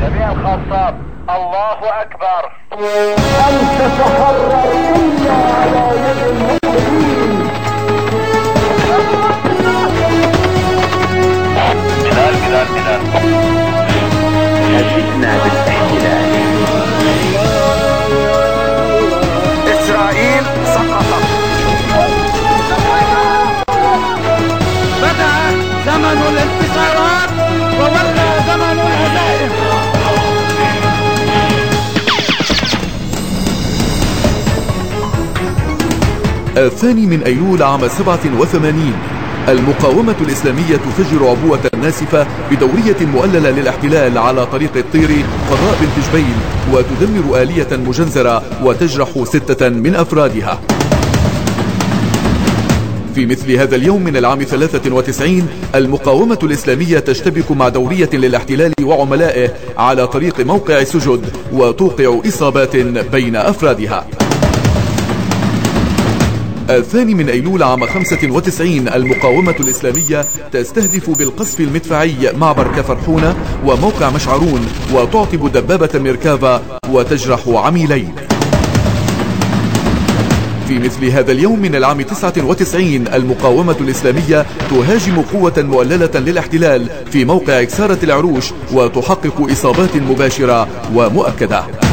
جميع الخاصات الله أكبر. أن تتحرر إلا على يد المسلمين. بلال هددنا بالاحتلال. إسرائيل سقطت. بدأ زمن الانتصارات وولى زمن الهزائم. الثاني من أيلول عام 87 المقاومة الإسلامية تفجر عبوة ناسفة بدورية مؤللة للاحتلال على طريق الطير قضاء بنت جبيل وتدمر آلية مجنزرة وتجرح 6 من أفرادها. في مثل هذا اليوم من العام 93 المقاومة الإسلامية تشتبك مع دورية للاحتلال وعملائه على طريق موقع سجد وتوقع إصابات بين أفرادها. الثاني من أيلول عام 95 المقاومة الإسلامية تستهدف بالقصف المدفعي معبر كفرحونة وموقع مشعرون وتعطب دبابة ميركافا وتجرح عميلين. في مثل هذا اليوم من العام 99 المقاومة الإسلامية تهاجم قوة مؤللة للاحتلال في موقع كسارة العروش وتحقق إصابات مباشرة ومؤكدة.